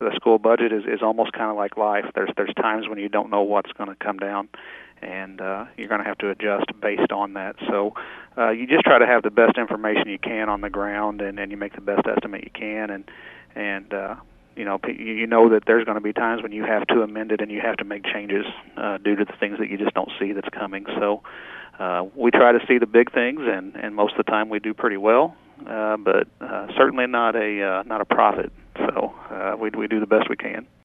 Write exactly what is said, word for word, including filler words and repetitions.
the school budget is, is almost kind of like life. There's there's times when you don't know what's going to come down, and uh, you're going to have to adjust based on that. So uh, you just try to have the best information you can on the ground, and, and you make the best estimate you can, and and uh, you know you know that there's going to be times when you have to amend it and you have to make changes uh, due to the things that you just don't see that's coming. So uh, we try to see the big things, and, and most of the time we do pretty well. Uh, but uh, certainly not a uh, not a prophet. So uh, we we do the best we can.